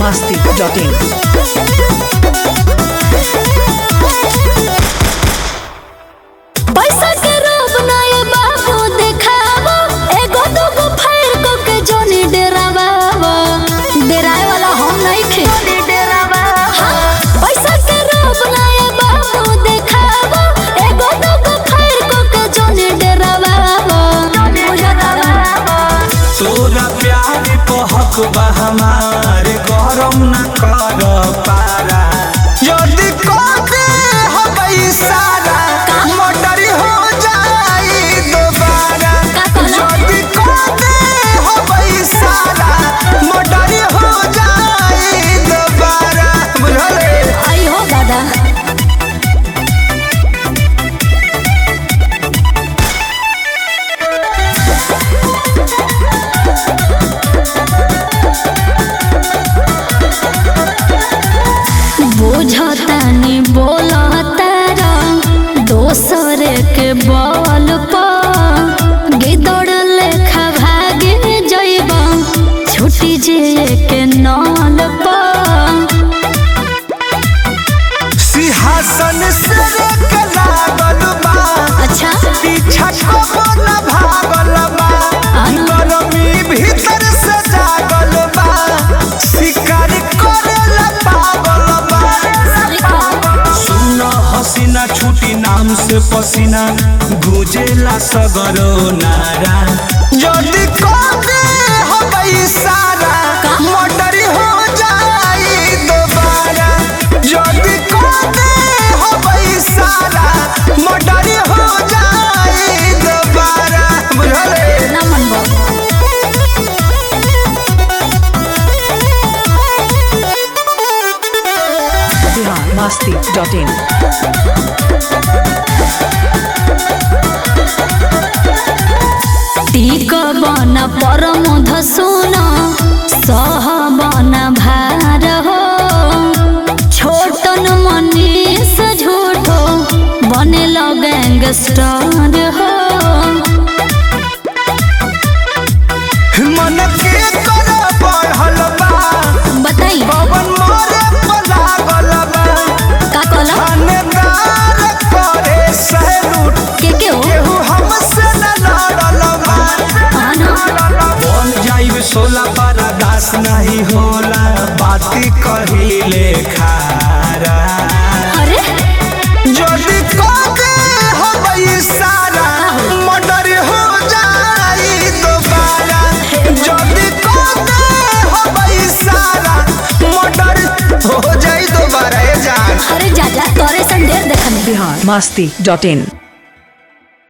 biharmasti.in पैसा के रोब ना ये बाबू देखावो एगो दूगो फायर को के जोनी डेरावावो डेराए वाला हम नहीं खे पैसा के रोब ना ये बाबू देखावो एगो दूगो फायर को के जोनी डेरावावो तोरा प्यार को हक बा हमारे गरम न कर पारा यदि कोते हो सारा मोटर हो जाई दोबारा यदि कोते हो सारा मोटर हो जाई दोबारा बुझले आई हो दादा बुझतानी बोलतारा दोसर के बल पर गिदड़ लेखा भागे जइब छुटी जे के नल पर सिंहासन से के लागल बा अच्छा पीछा को न भागल बा गरमी भीतर से जागल बा शिकार करेला पागल बा सुन हसीना छुटी नाम से पसीना गुजेला सगरो नारा यदि कोते हो सारा मोटर हो जाई दोबारा यदि कोते हो सारा मोटर हो जाई दोबारा बुझले ना मन बाबू biharmasti.in टीक बन परम धसुन सह बन भार हो छोटन मनीष झूठो बने गैंगस्टर हो मन के कर बढ़ल बा बताई पवन मोरे लागल बा का कहला थानेदार करे सैलूट के हो केहू हमसे न लड़ल बा बन जाइब 16 पारा दास नहीं होला बाती कहिले खारा अरे यदि कोते हो सारा मर्डर हो जाई दोबारा यदि कोते हो सारा मर्डर हो जाई दोबारा ए जान अरे जा तोरे सन ढेर देखने biharmasti.in